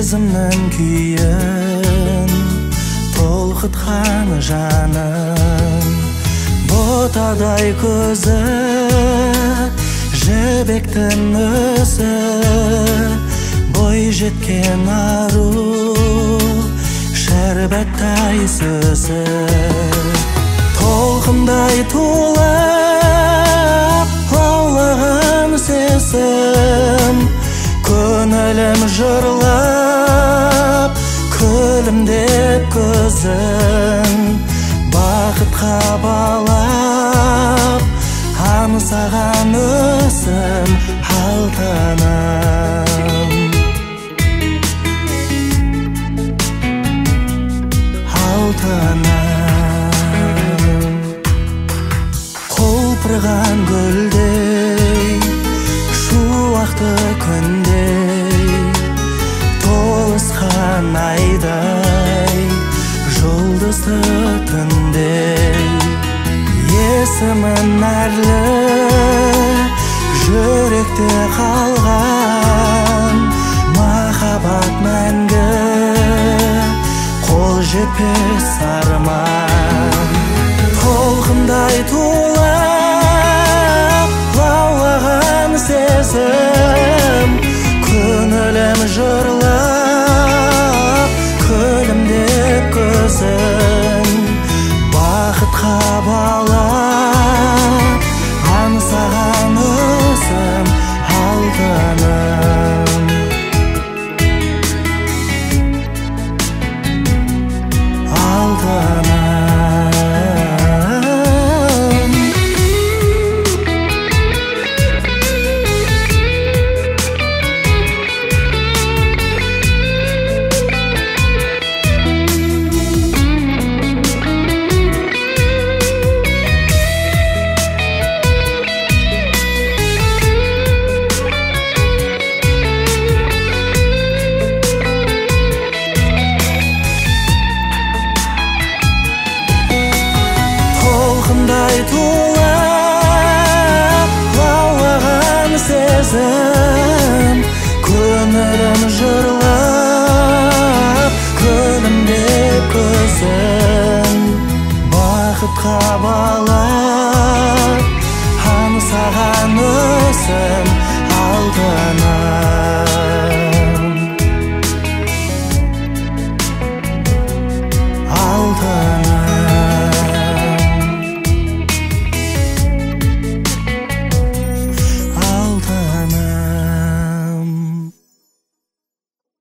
сезімнің күйін толқытқан жаным, ботадай көзі жібектің өзі, бой жеткен ару шәрбәттай сөзі, толқындай тулап лаулаған сезім, көңілім жырлап күлімдеп көзін, бақытқа балап аңсаған өзім алтыным, алтыным. Құлпырған гүлдей, шуақты күндей, толысқан айдай, жұлдызды түндей, есімін әрлі жүректе қалған, махаббат мәңгі қол жетпес арман. Толқындай тулап лаулаған сезім, көңілім жырлап күлімдеп көзін, бақытқа балап аңсаған өзім алтыным, алтыным. Толқындай тулап лаулаған сезім, көңілім жырлап күлімдеп көзін, бақытқа балап аңсаған өзім